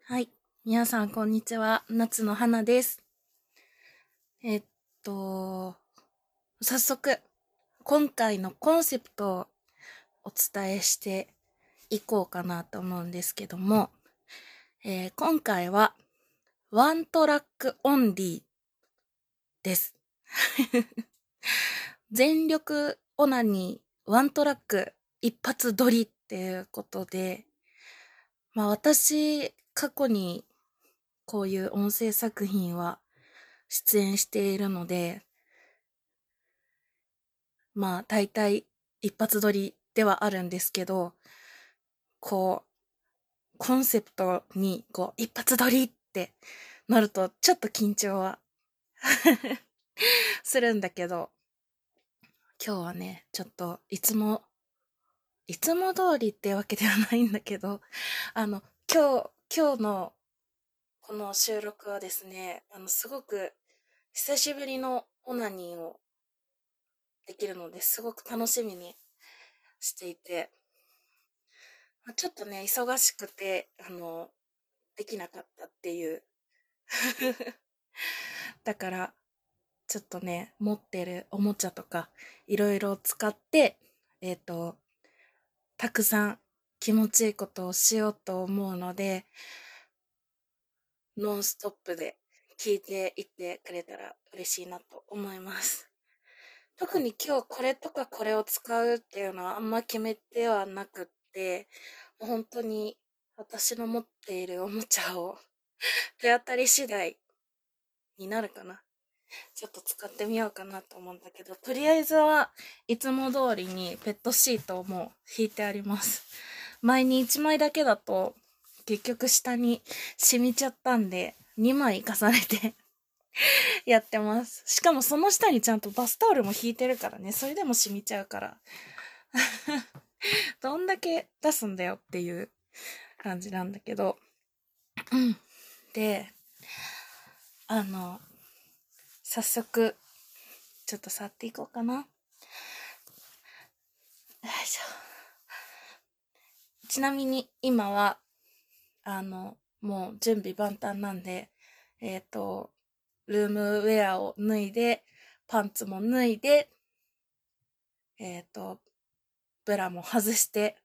はい。皆さん、こんにちは。夏の花です。えっと、早速、今回のコンセプトをお伝えしていこうかなと思うんですけども、今回は、ワントラックオンリーです。全力オナニー、ワントラック、一発撮りっていうことで、私、過去にこういう音声作品は出演しているので、大体一発撮りではあるんですけど、こコンセプトに、一発撮りってなると、ちょっと緊張はするんだけど、今日はね、ちょっと、いつも通りってわけではないんだけど、あの、今日のこの収録はですね、すごく久しぶりのオナニーをできるのですごく楽しみにしていて、ちょっとね、忙しくて、できなかったっていう。だから、ちょっとね、持ってるおもちゃとか、いろいろ使って、えっ、と、たくさん気持ちいいことをしようと思うので、ノンストップで聞いていってくれたら嬉しいなと思います。特に今日これとかこれを使うっていうのはあんま決めてはなくって、本当に私の持っているおもちゃを手当たり次第になるかな。ちょっと使ってみようかなと思うんだけど、とりあえずはいつも通りにペットシートをもう引いてあります。前に1枚だけだと結局下に染みちゃったんで、2枚重ねてやってます。しかもその下にちゃんとバスタオルも引いてるからね、それでも染みちゃうから。どんだけ出すんだよっていう感じなんだけど。で、あの、早速、ちょっと触っていこうかな。よいしょ。ちなみに今は、もう準備万端なんで、ルームウェアを脱いで、パンツも脱いで、えっ、と、ブラも外して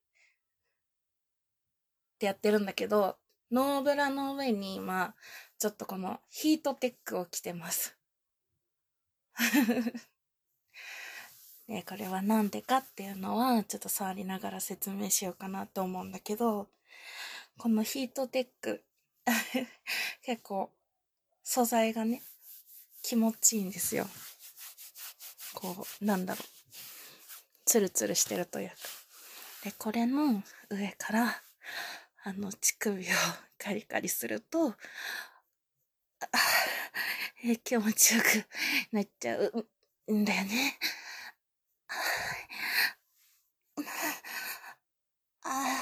ってやってるんだけど、ノーブラの上に今、ちょっとこのヒートテックを着てます。で、これはなんでかっていうのは、ちょっと触りながら説明しようかなと思うんだけど、このヒートテック、結構、素材がね、気持ちいいんですよ。ツルツルしてるというか。で、これの上から、乳首をカリカリすると、気持ちよくなっちゃうんだよね。あ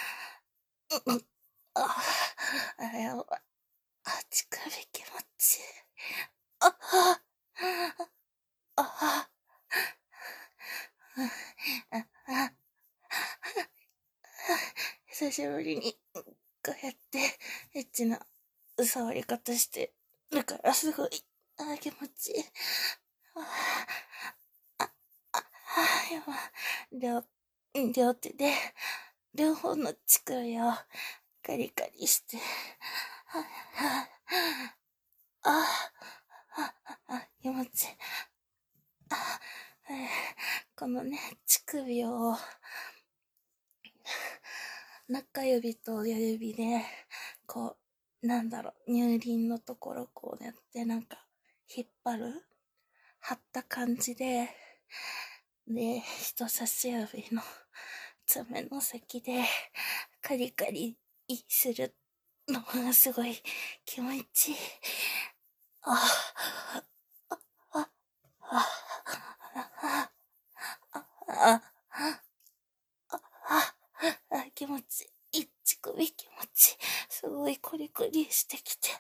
やばい。乳首気持ちいい。久しぶりに、こうやって、エッチな触り方して、だからすごい、気持ちいい。やばい。両手で、両方の乳首をカリカリして、気持ちいい。このね、乳首を、中指と親指で、乳輪のところやって引っ張る張った感じで、人差し指の爪の先でカリカリするのがすごい気持ちいい。気持ちいい。乳首気持ちいい。すごいコリコリしてきて。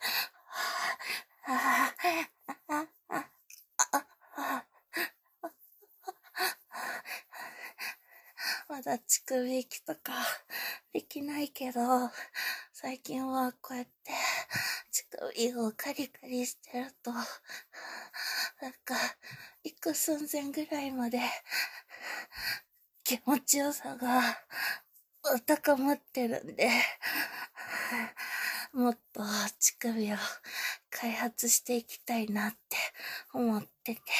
まだ乳首息とかできないけど、 最近はこうやって、乳首をカリカリしてると、なんか、行く寸前ぐらいまで、気持ちよさが高まってるんで、もっと乳首を開発していきたいなって思ってて、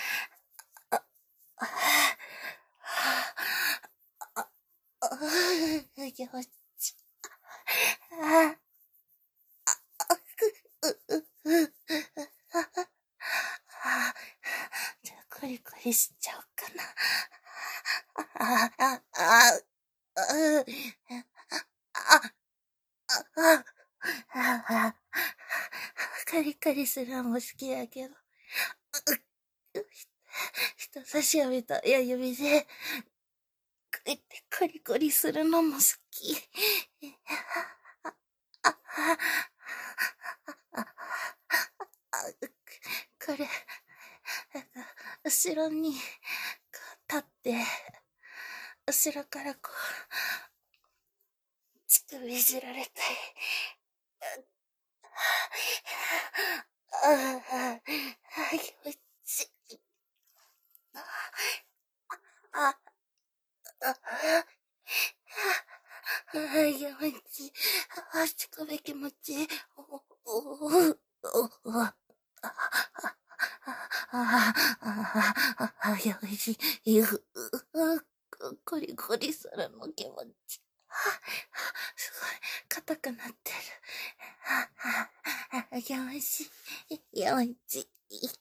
気持ち、じゃあコリコリしちゃおうかな。カリカリするのも好きだけど、人差し指と親指で、コリコリするのも好き。これ、後ろに立って、後ろからこう、乳首いじられたい。気持ちいい。気持ちいい。乳首気持ちいい。気持ちいい。コリコリするの気持ちいい。すごい、硬くなってる。気持ちいい。気持ちいい。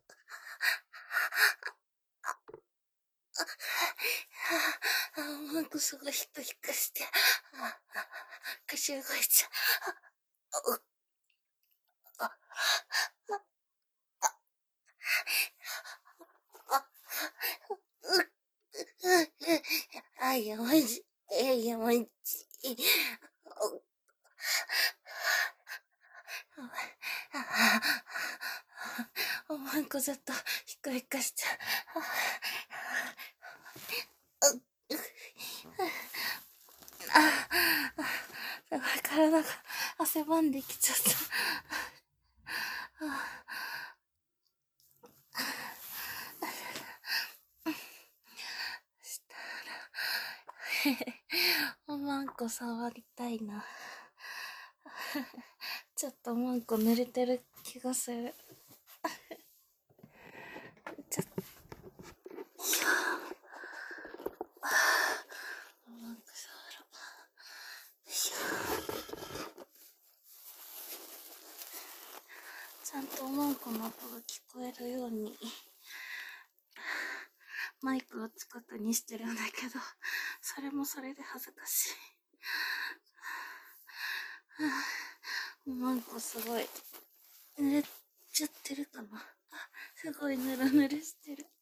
なんかすごいヒクヒクして、口動いちゃう。気持ちいい。気持ちいい。なんかずっとヒクヒクしちゃう。すごい体が汗ばんできちゃった。したら、マンコ触りたいな。ちょっとマンコ濡れてる気がする。ちょっと、マンコ触ろう。ちゃんとマンコの音が聞こえるようにマイクを近くにしてるんだけど、それもそれで恥ずかしい。マンコすごい濡れちゃってるかな。すごいヌルヌルしてる。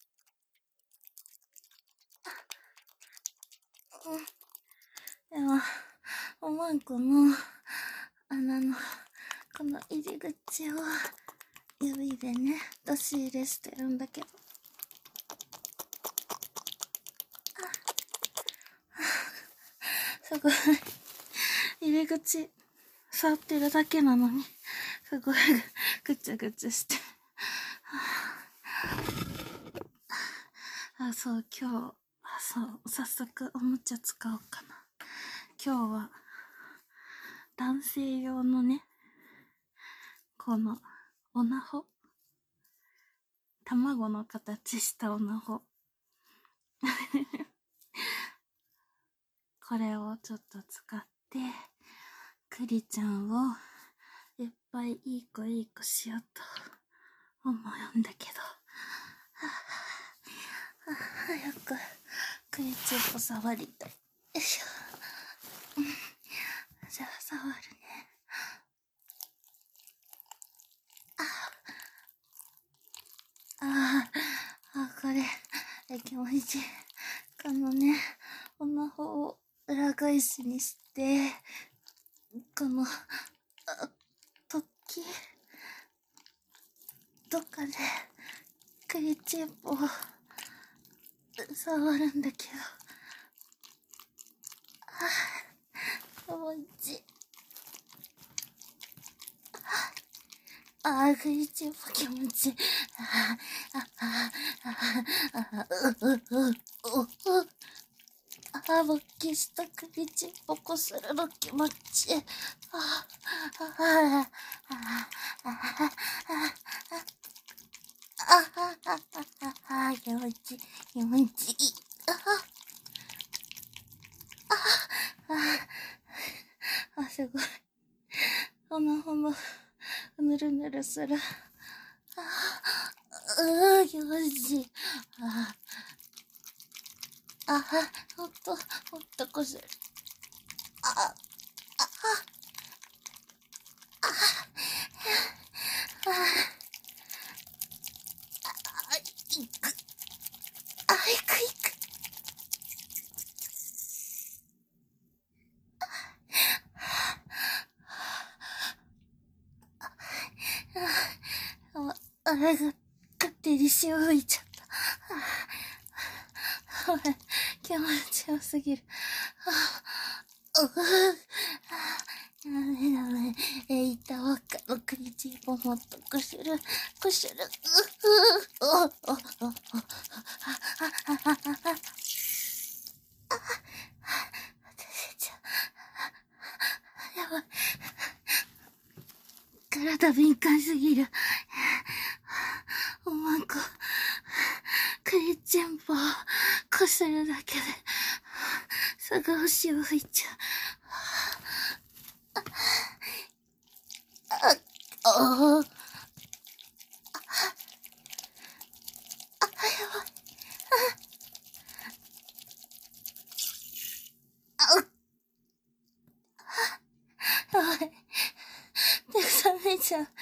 でも、おまんこの穴のこの入り口を指でね出し入れしてるんだけど、すごい入り口触ってるだけなのにすごいぐちゃぐちゃして、そう今日そう早速おもちゃ使おうかな。今日は男性用のね、このオナホ、卵の形したオナホこれをちょっと使ってクリちゃんをいっぱいいい子しようと思うんだけど、早くクリちゃんを触りたい。よいしょ。じゃあ触るね。これ気持ちいい。このねオナホを裏返しにして、この突起とかでクリチップを触るんだけど、気持ちいい。 ああ、クリチンポ気持ちいい。勃起したクリチンポこするの気持ちいい。気持ちいい、気持ちいい。すごい。ほのほの、ぬるぬるする。気持ちいい。ほんとこする。いく。あれが勝手に潮吹いちゃった。気持ちよすぎる。ダメ。いたわかのクリチンポもっとこしゅる。やばい。体敏感すぎる。おまんこ、クリチンポこするだけで、すぐ星を吹いちゃう。やばい。手が冷めちゃう。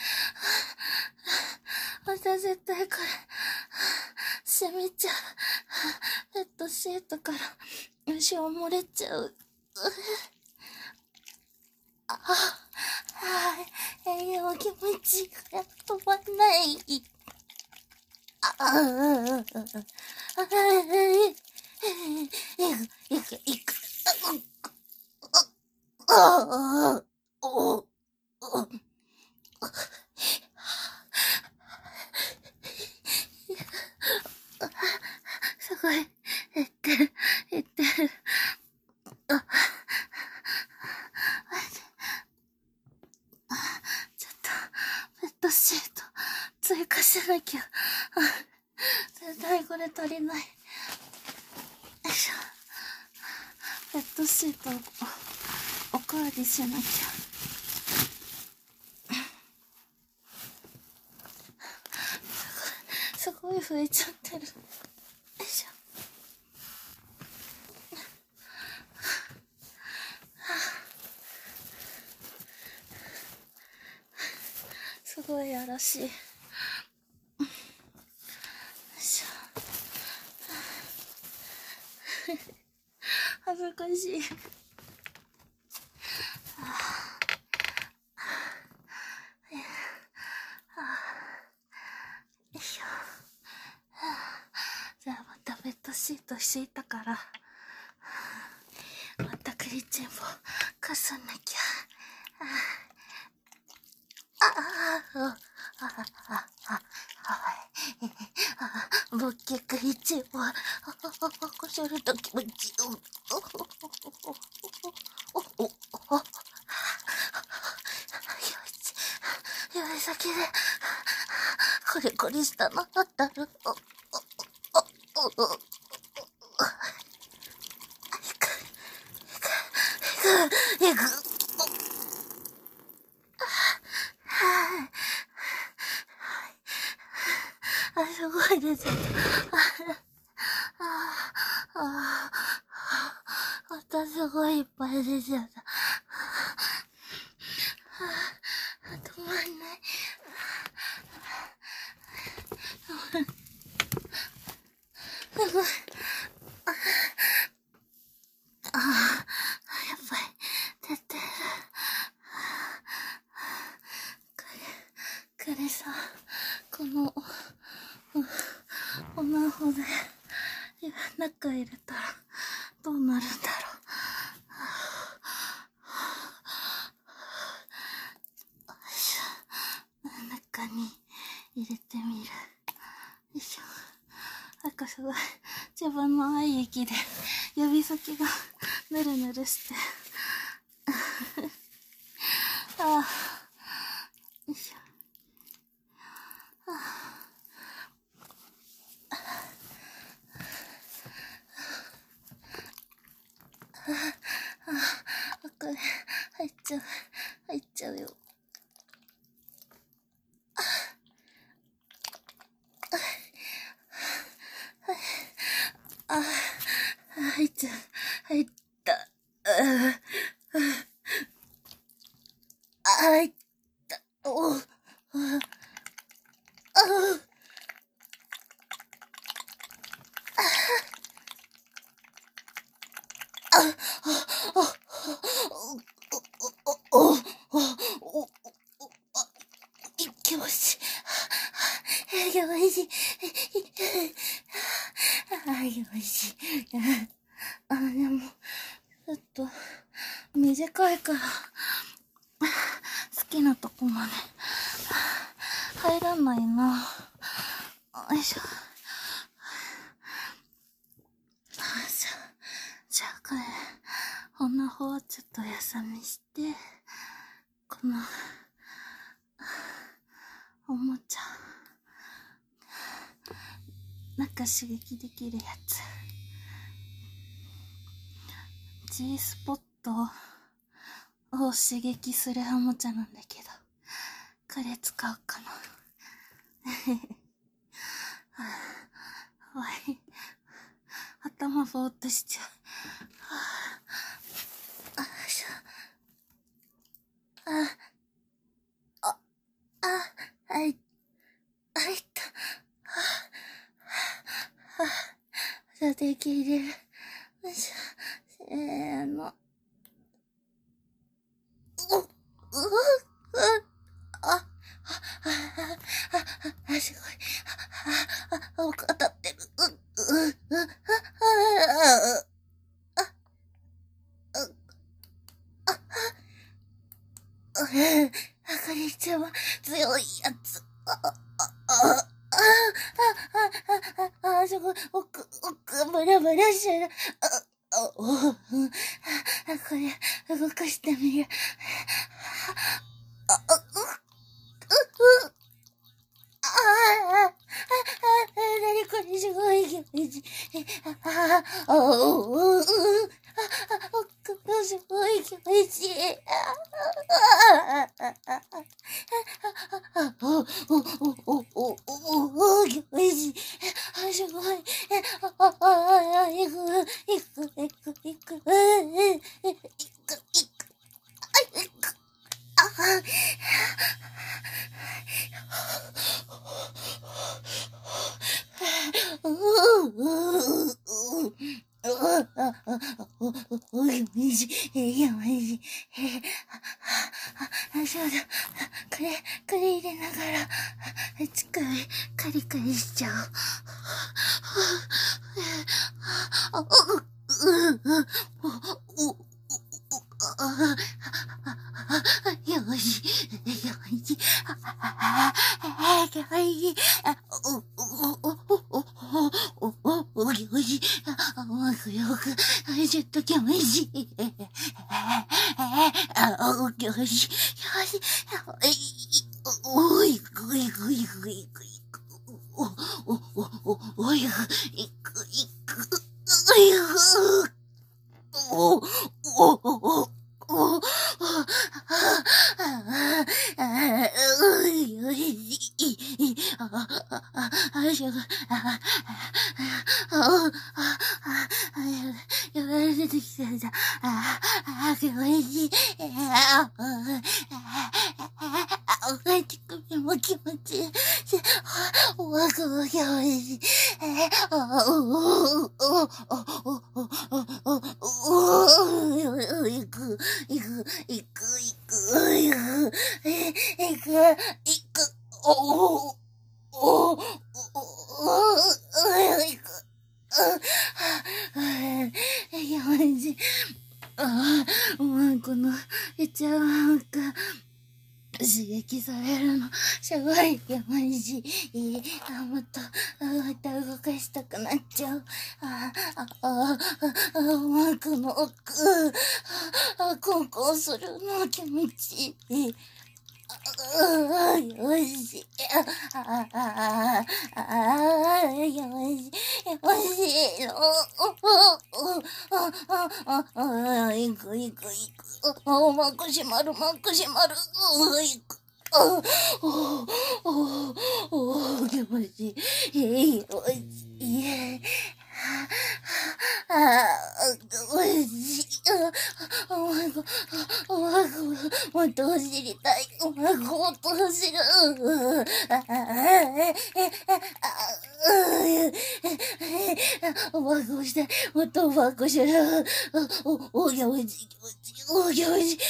また絶対これ、染みちゃう。ペットシートから虫を漏れちゃう。栄養気持ちが止まんない。いく。すごい、減ってる。ちょっと、ペットシート、追加しなきゃ。絶対これ足りない。よいしょ。ペットシートをおかわりしなきゃ。すごい増えちゃってる。よいしょ。すごいやらしい。よいしょ。恥ずかしい。よいしょ。じゃあまたベッドシート敷いたから、またクリチンポかさなきゃ。ボッケクリチンポこしょると気持ちいい。指先でコリコリしたの当たる。いく。すごい出ちゃった。またすごいいっぱい出ちゃった。止まんない。すごい。やっぱり出てる。これさ、このオナホで中入れたらどうなるんだろう。中に入れてみる。よいしょ。なんかすごい、自分の愛液で指先がぬるぬるして。ああ、よいしょ。これ、入っちゃうよ。入っちゃう。入った。入った。おう。気持ちいい。気持ちいい。気持ちいい。でも、ちょっと、短いから、好きなとこまで、入らないな。よいしょ。じゃあ、これ、この方はちょっとやさみして、この、おもちゃ、なんか刺激できるやつ。G スポットを刺激するおもちゃなんだけど、これ使うかな。頭ぼーっとしちゃう。入った。じゃあ、できる。よいしょ。せーの。すごい。当たってる。これ一番強いやつ。すごい。奥、ブラブラしてる。これ、動かしてみる。何これすごい気持ちいい。すごい気持ちいい。気持ちいい。すごい。行く。そうだ。これ入れながら、カリカリしちゃう。よし。よく、ちょっと気持ちいい。よし。出てきたんだ。気持ちいい。乳首も気持ちいい。奥も気持ちいい。もうこの、めっちゃなんか、 刺激されるの。すごい気持ちいい。もっと、また動かしたくなっちゃう。マークの奥。コンコンするの気持ちいい。よし。よし。いくいくいく。マーク閉まる、マーク閉まる。いく。気持ちいい。よし。おいしい。お前が、もっと走りたい。お前がもっと走る。ワクしたい。もっとワクする。おぎゃおじ、おぎゃおじ。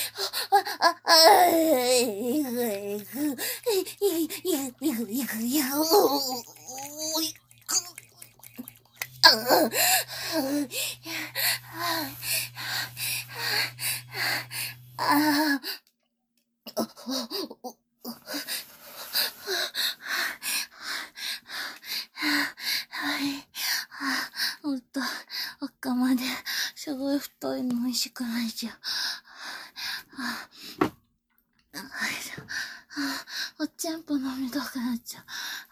いくいく。いく。ほんと、奥まで、すごい太いの美味しくないじゃん。おちんぽ飲みたくなっちゃう。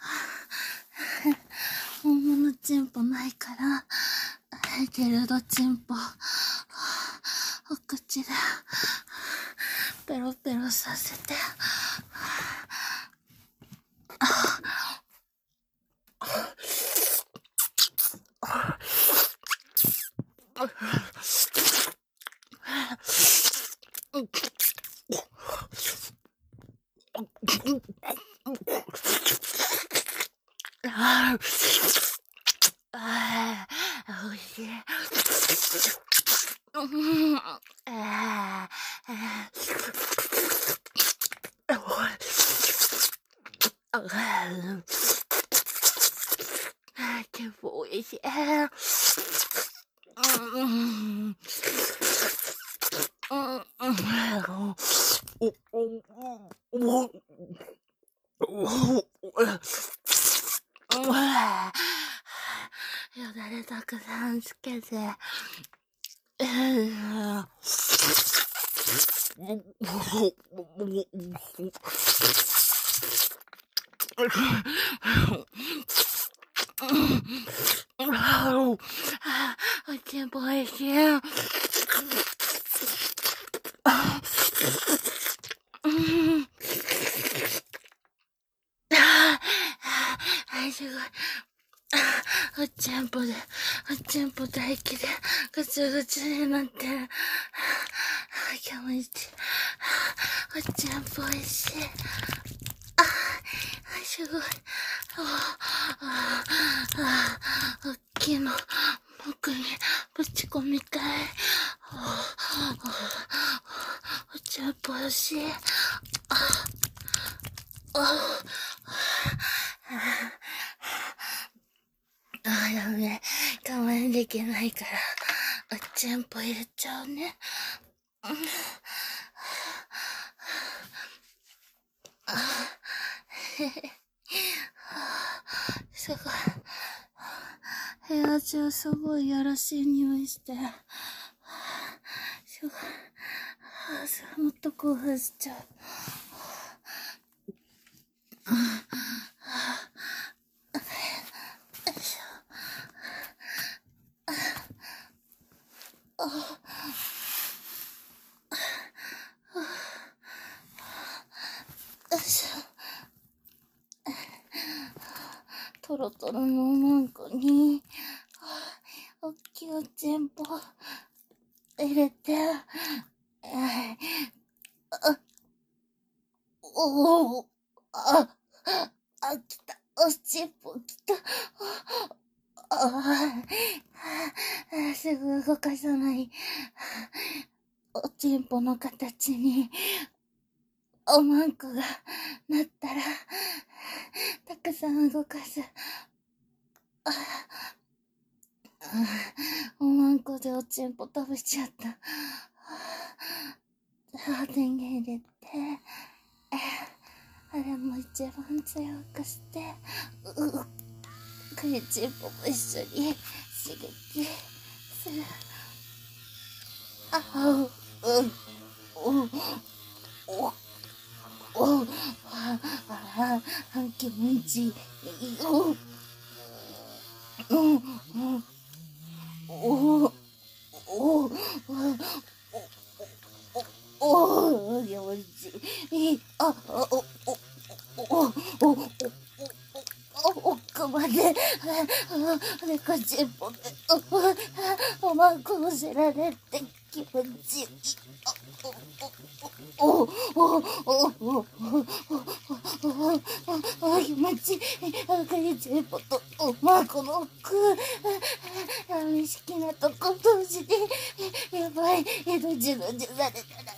本物ちんぽないから、ゲルドチンポ、お口で、ペロペロさせて、おいしい。全部おいしい。よだれたくさんつけて。おちんぽおいしい。すごい。おちんぽで、おちんぽ唾液で、ぐつぐつになってる。気持ちいい。おちんぽおいしい。すごい。おっきいの、僕にぶち込みたい。おちんぽおいしい。ダメ。我慢できないから、おちんぽ入れちゃうね。すごい。部屋中すごいやらしい匂いして。すごい。もっと興奮しちゃう。トロトロのなんかに、おっきいおちんぽ入れて、来た。おちんぽ来た。すぐ動かさない。おちんぽの形に、おまんこがなったら、たくさん動かす。おまんこでおちんぽ食べちゃった。電源入れて、 一番強くして、食いちんぽも一緒に刺激する。気持ちいい。気持ちいい。奥まで、猫ちんぽで、おまんこ乗せられて気持ちいい。気持ちいい。赤いちんぽとおまんこの奥、好きなとこ同士で、やばい、どじどじされたら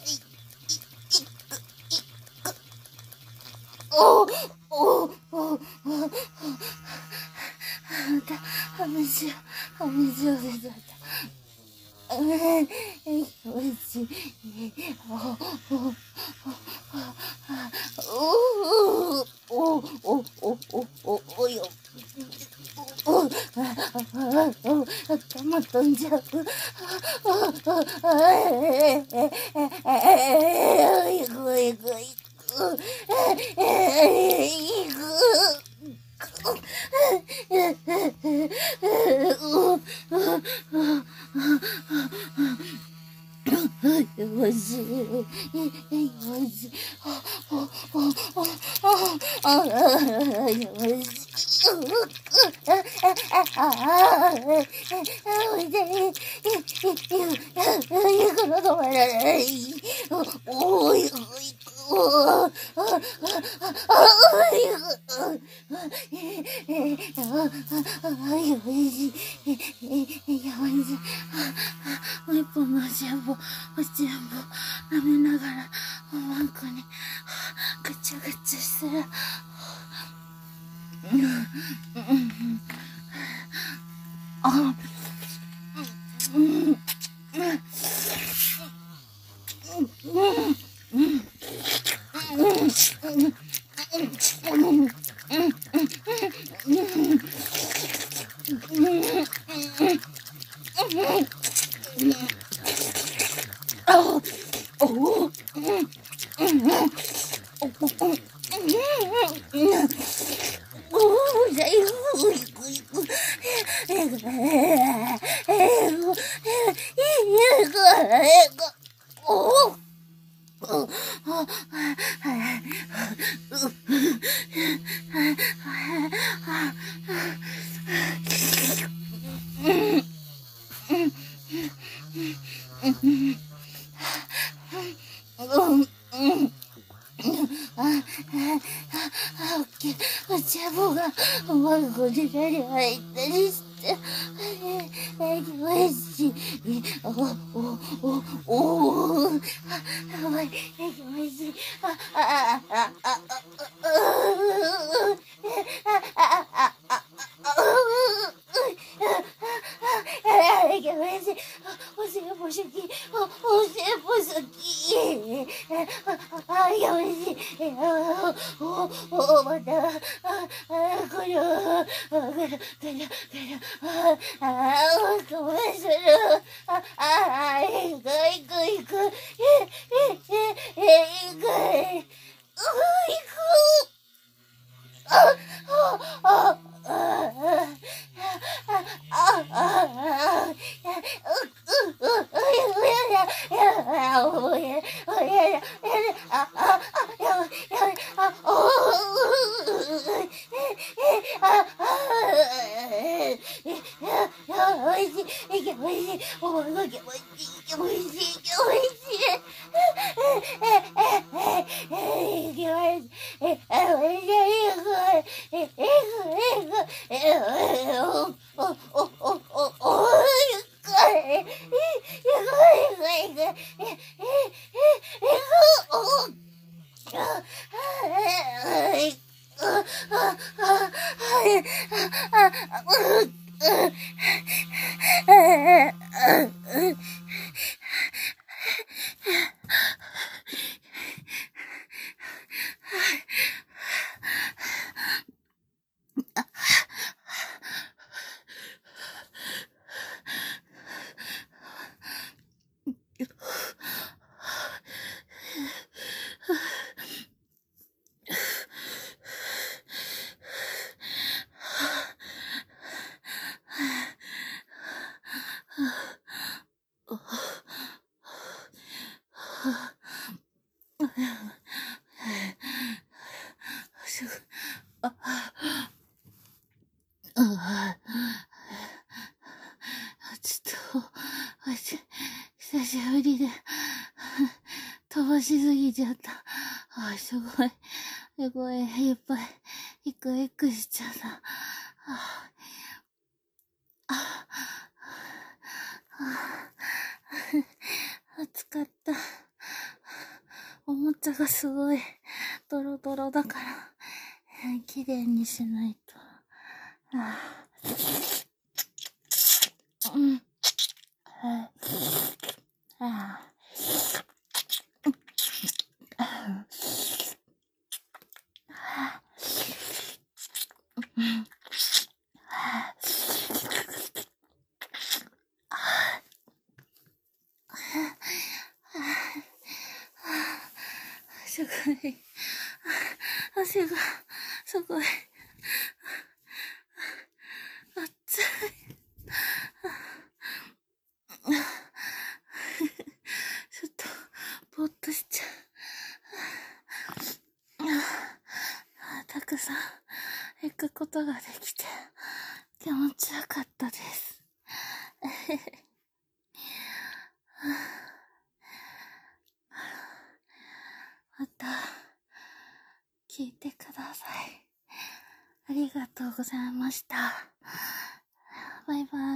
水を出ちゃった。おいしい。頭飛んじゃう。よし。もう一本のおしんぼ舐めながらおまんこにぐちゃぐちゃする。お茶ぼがおまんこになり入ったりして、おいしい。やばい、おいしい。おしんぽ先。また、これを、我慢する。行く。 ちょっと、久しぶりで、飛ばしすぎちゃった。すごい、すごい、いっぱい、イクイクしちゃった。暑かった。おもちゃがすごい、ドロドロだから、きれいにしないと。うん。すごい。汗が、すごい。熱い。ちょっと、ぼーっとしちゃう。たくさん行くことができて、気持ちよかったです。また、聞いてください。ありがとうございました。バイバイ。